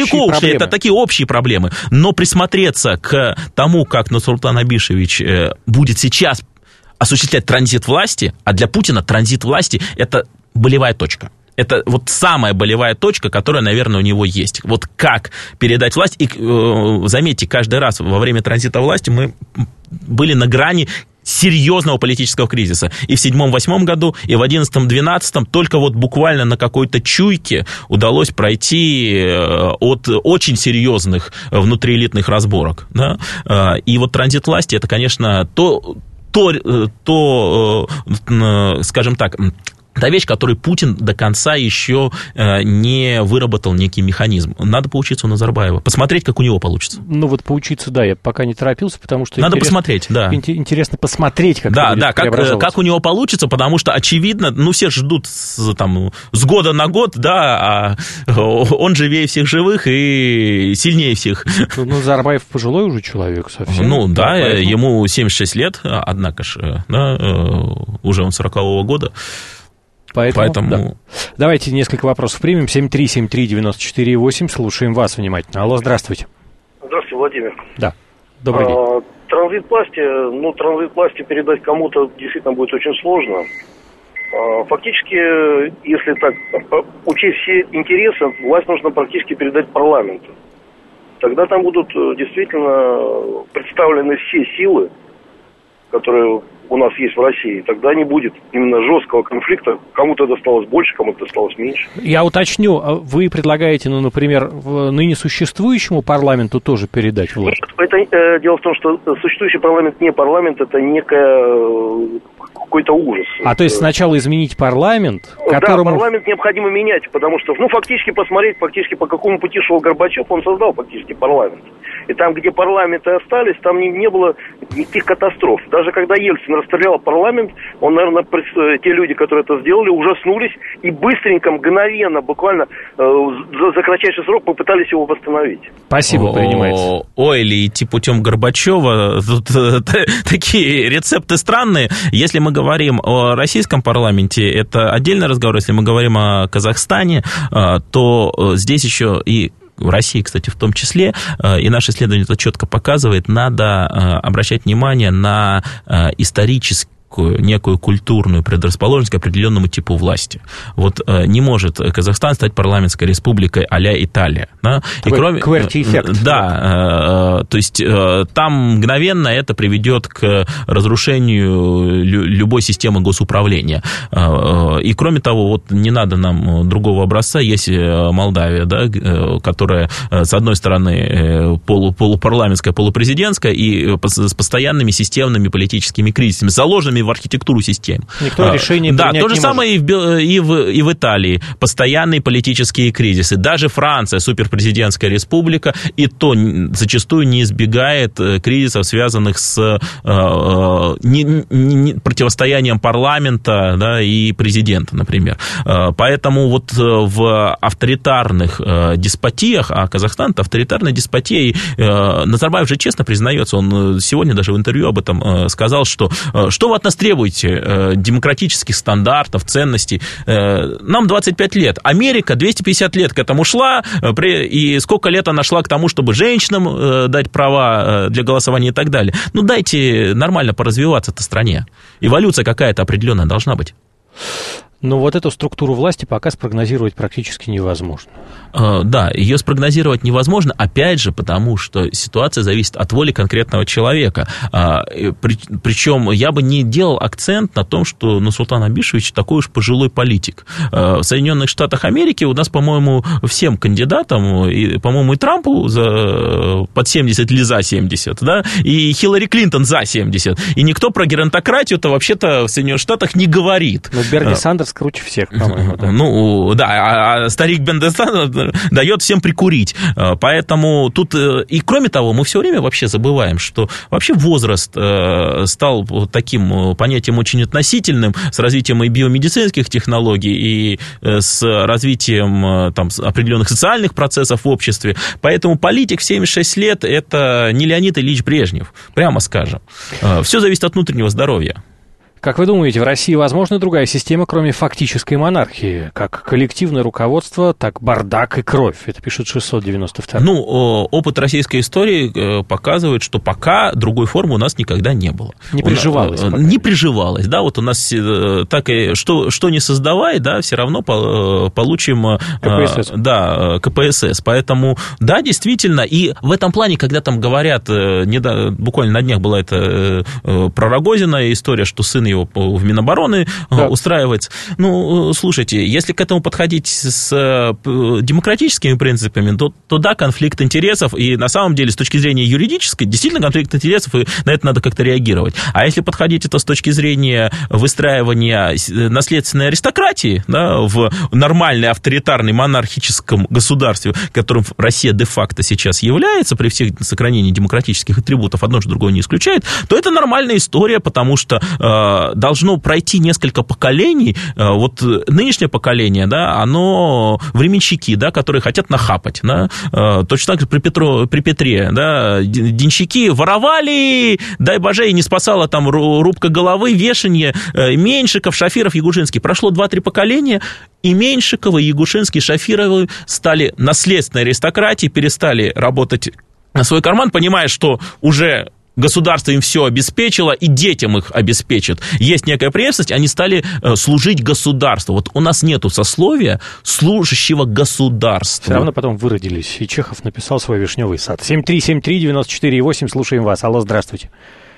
проблемы. Это такие общие проблемы. Но присмотреться к тому, как Нурсултан Абишевич будет сейчас осуществлять транзит власти, а для Путина транзит власти – это болевая точка. Это вот самая болевая точка, которая, наверное, у него есть. Вот как передать власть. И э, заметьте, каждый раз во время транзита власти мы были на грани серьезного политического кризиса. И в седьмом-восьмом году, и в одиннадцатом-двенадцатом только вот буквально на какой-то чуйке удалось пройти от очень серьезных внутриэлитных разборок. Да? И вот транзит власти, это, конечно, то, то, то, скажем так, та вещь, которую Путин до конца еще не выработал некий механизм. Надо поучиться у Назарбаева, посмотреть, как у него получится. Ну вот поучиться, да, я пока не торопился, потому что... Надо посмотреть, да. Интересно посмотреть, как да, это будет да, как, как у него получится, потому что, очевидно, ну, все ждут с, там, с года на год, да, а он живее всех живых и сильнее всех. Ну, Назарбаев пожилой уже человек совсем. Ну, да, да поэтому... ему семьдесят шесть лет, однако же, да, уже он сорокового года. Поэтому, Поэтому... Да. Давайте несколько вопросов примем. семь три семь три девять четыре восемь. Слушаем вас внимательно. Алло, здравствуйте. Здравствуйте, Владимир. Да, добрый день. А, транзит власти, ну, транзит власти передать кому-то действительно будет очень сложно. А, фактически, если так учесть все интересы, власть нужно практически передать парламенту. Тогда там будут действительно представлены все силы, которые у нас есть в России, тогда не будет именно жесткого конфликта. Кому-то досталось больше, кому-то досталось меньше. Я уточню, вы предлагаете, ну, например, ныне существующему парламенту тоже передать власть? Это, это дело в том, что существующий парламент не парламент, это некая какой-то ужас. А то есть сначала изменить парламент, которому... Да, парламент необходимо менять, потому что, ну, фактически посмотреть, фактически по какому пути шел Горбачев, он создал фактически парламент. И там, где парламенты остались, там не, не было никаких катастроф. Даже когда Ельцин расстрелял парламент, он, наверное, те люди, которые это сделали, ужаснулись и быстренько, мгновенно, буквально э, за, за кратчайший срок попытались его восстановить. Спасибо, принимается. Ой, или идти путем Горбачева, тут такие рецепты странные. Если мы говорим о российском парламенте, это отдельный разговор. Если мы говорим о Казахстане, то здесь еще и в России, кстати, в том числе, и наше исследование это четко показывает, надо обращать внимание на исторические некую культурную предрасположенность к определенному типу власти. Вот э, не может Казахстан стать парламентской республикой а-ля Италия. Да? И кроме, кварти-эффект. Да, э, то есть э, там мгновенно это приведет к разрушению лю- любой системы госуправления. Э, и кроме того, вот не надо нам другого образца. Есть Молдавия, да, э, которая, с одной стороны, полу- полупарламентская, полупрезидентская и с постоянными системными политическими кризисами, заложенными в архитектуру систем. Никто решение да, принять то же не самое может. И в, и, в, и в Италии. Постоянные политические кризисы. Даже Франция, суперпрезидентская республика, и то зачастую не избегает кризисов, связанных с э, не, не, противостоянием парламента, да, и президента, например. Поэтому вот в авторитарных деспотиях, а Казахстан это авторитарная деспотия, и Назарбаев же честно признается, он сегодня даже в интервью об этом сказал, что что вы от нас требуете? Демократических стандартов, ценностей. Нам двадцать пять лет. Америка двести пятьдесят лет к этому шла, и сколько лет она шла к тому, чтобы женщинам дать права для голосования и так далее. Ну, дайте нормально поразвиваться этой стране. Эволюция какая-то определенная должна быть. Но вот эту структуру власти пока спрогнозировать практически невозможно. Да, ее спрогнозировать невозможно, опять же, потому что ситуация зависит от воли конкретного человека. Причем я бы не делал акцент на том, что Нурсултан Абишевич такой уж пожилой политик. В Соединенных Штатах Америки у нас, по-моему, всем кандидатам, и, по-моему, и Трампу за, под семьдесят или за семьдесят, да, и Хиллари Клинтон за семьдесят. И никто про геронтократию-то вообще-то в Соединенных Штатах не говорит. Но Берни Сандерс круче всех, по-моему. Да. Ну, да, а, а старик Берни Сандерс дает всем прикурить. Поэтому тут... И кроме того, мы все время вообще забываем, что вообще возраст стал таким понятием очень относительным с развитием и биомедицинских технологий, и с развитием там, определенных социальных процессов в обществе. Поэтому политик в семьдесят шесть лет – это не Леонид Ильич Брежнев, прямо скажем. Все зависит от внутреннего здоровья. Как вы думаете, в России возможна другая система, кроме фактической монархии? Как коллективное руководство, так бардак и кровь. Это пишет шестьсот девяносто два. Ну, опыт российской истории показывает, что пока другой формы у нас никогда не было. Не приживалось. Пока. Не приживалось, да, вот у нас так и, что, что не создавай, да, все равно получим КПСС. Да, КПСС. Поэтому, да, действительно, и в этом плане, когда там говорят, буквально на днях была эта про Рогозина история, что сын его в Минобороны да. устраивается. Ну, слушайте, если к этому подходить с демократическими принципами, то, то да, конфликт интересов, и на самом деле с точки зрения юридической, действительно конфликт интересов, и на это надо как-то реагировать. А если подходить это с точки зрения выстраивания наследственной аристократии, да, в нормальной авторитарной монархическом государстве, которым Россия де-факто сейчас является, при всех сохранении демократических атрибутов, одно же другое не исключает, то это нормальная история, потому что должно пройти несколько поколений. Вот нынешнее поколение, да, оно временщики, да, которые хотят нахапать. Да, точно так же при, Петро, при Петре, да, денщики воровали, дай боже, и не спасала там рубка головы, вешанье, Меньшиков, Шафиров, Ягушинский. Прошло два-три поколения, и Меньшиковы, Ягушинский, Шафировы стали наследственной аристократией, перестали работать на свой карман, понимая, что уже государство им все обеспечило, и детям их обеспечит. Есть некая преемственность, они стали служить государству. Вот у нас нету сословия служащего государства. Все равно потом выродились, и Чехов написал свой «Вишневый сад». семь три семь три девяносто четыре восемь, слушаем вас. Алло, здравствуйте.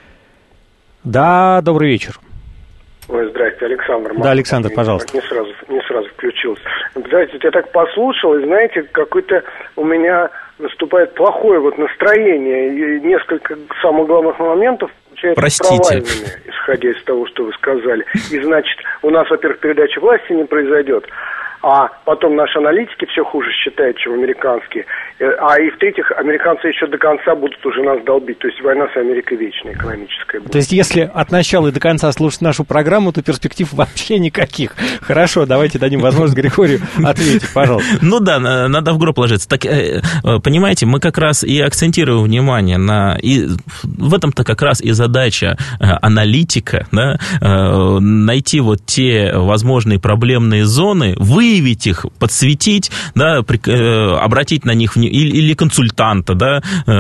Да, добрый вечер. Ой, здрасте, Александр. Да, Александр, пожалуйста. Не сразу, не сразу включился. Знаете, я так послушал, и знаете, какой-то у меня наступает плохое вот настроение. И несколько самых главных моментов получается провальными, исходя из того, что вы сказали. И значит, у нас, во-первых, передача власти не произойдет, а потом наши аналитики все хуже считают, чем американские. А и в-третьих, американцы еще до конца будут уже нас долбить. То есть война с Америкой вечная, экономическая будет. То есть если от начала и до конца слушать нашу программу, то перспектив вообще никаких. Хорошо, давайте дадим возможность Григорию ответить, пожалуйста. Ну да, надо в гроб ложиться. Так, понимаете, мы как раз и акцентируем внимание на... И в этом-то как раз и задача аналитика, да, найти вот те возможные проблемные зоны, выявить их, подсветить, да, обратить на них внимание, или, или консультанта, да, э,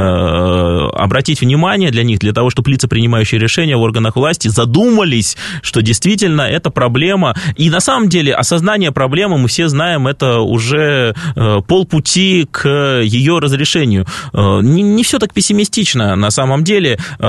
обратить внимание для них, для того, чтобы лица, принимающие решения в органах власти, задумались, что действительно это проблема. И на самом деле осознание проблемы, мы все знаем, это уже э, полпути к ее разрешению. Э, не, не все так пессимистично на самом деле. Э,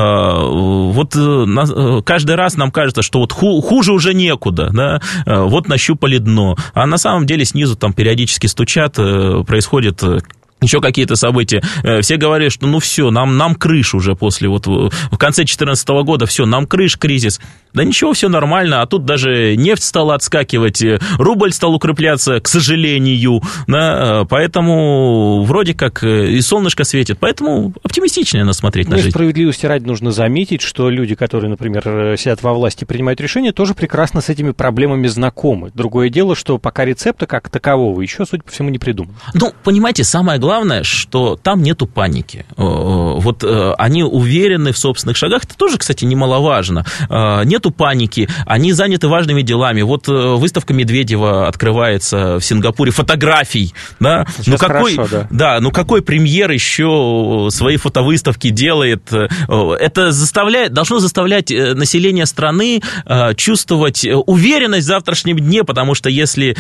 вот э, каждый раз нам кажется, что вот ху, хуже уже некуда, да, э, вот нащупали дно. А на самом деле снизу там периодически стучат, э, происходит... еще какие-то события. Все говорят, что ну все, нам, нам крыш уже после вот в конце две тысячи четырнадцатого года, все, нам крыш, кризис. Да ничего, все нормально, а тут даже нефть стала отскакивать, рубль стал укрепляться, к сожалению, да, поэтому вроде как и солнышко светит, поэтому оптимистичнее надо смотреть на ну, жизнь. Справедливости ради нужно заметить, что люди, которые, например, сидят во власти и принимают решения, тоже прекрасно с этими проблемами знакомы. Другое дело, что пока рецепта как такового еще, судя по всему, не придуман. Ну, понимаете, самое главное, что там нету паники. Вот они уверены в собственных шагах, это тоже, кстати, немаловажно. Нету паники, они заняты важными делами. Вот выставка Медведева открывается в Сингапуре, фотографий, да? Ну какой, хорошо, да. Да, ну какой премьер еще свои фотовыставки делает? Это заставляет, должно заставлять население страны чувствовать уверенность в завтрашнем дне, потому что если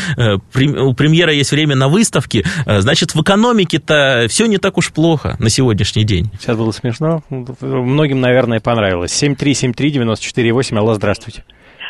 у премьера есть время на выставке, значит, в экономике-то все не так уж плохо на сегодняшний день. Сейчас было смешно. Многим, наверное, понравилось. семь три семь три девяносто четыре восемь. Алло, здравствуйте.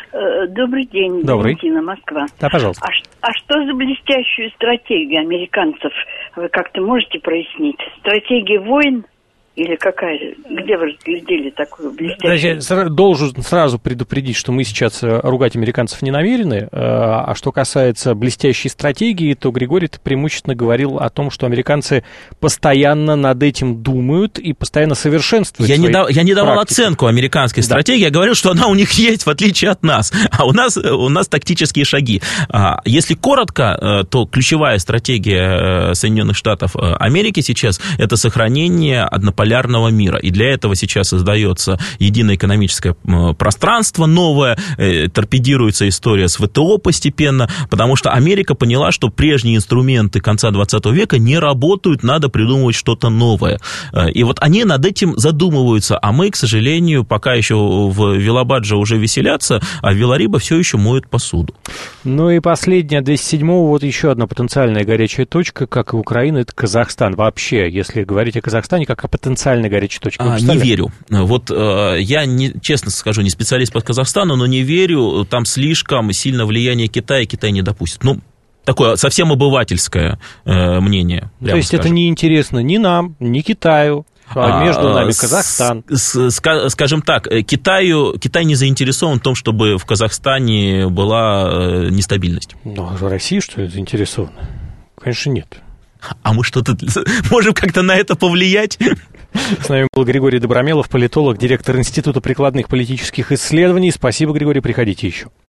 Добрый день, Добрый. Валентина, Москва. Да, пожалуйста. А, а что за блестящую стратегию американцев вы как-то можете прояснить? Стратегия войн? Или какая? Где вы разглядели такую блестящую? Значит, должен сразу предупредить, что мы сейчас ругать американцев не намерены. А что касается блестящей стратегии, то Григорий преимущественно говорил о том, что американцы постоянно над этим думают и постоянно совершенствуют. Я не, дав, я не давал практики. Оценку американской стратегии, да. Я говорил, что она у них есть, в отличие от нас. А у нас, у нас тактические шаги. Если коротко, то ключевая стратегия Соединенных Штатов Америки сейчас – это сохранение однополярности полярного мира. И для этого сейчас создается единое экономическое пространство новое, торпедируется история с ВТО постепенно, потому что Америка поняла, что прежние инструменты конца двадцатого века не работают, надо придумывать что-то новое. И вот они над этим задумываются, а мы, к сожалению, пока еще в Велобадже уже веселятся, а в Велариба все еще моют посуду. Ну и последняя, двести седьмого, вот еще одна потенциальная горячая точка, как и Украина, это Казахстан. Вообще, если говорить о Казахстане, как о потенциальной горячей точке. А, не верю. Вот э, я, не, честно скажу, не специалист по Казахстану, но не верю, там слишком сильно влияние Китая, Китай не допустит. Ну, такое совсем обывательское э, мнение. То есть скажем. Это не интересно ни нам, ни Китаю. А между нами Казахстан. С, с, скажем так, Китаю, Китай не заинтересован в том, чтобы в Казахстане была нестабильность. Ну, а Россия, что ли, заинтересована? Конечно, нет. А мы что-то можем как-то на это повлиять? С нами был Григорий Добромелов, политолог, директор Института прикладных политических исследований. Спасибо, Григорий, приходите еще.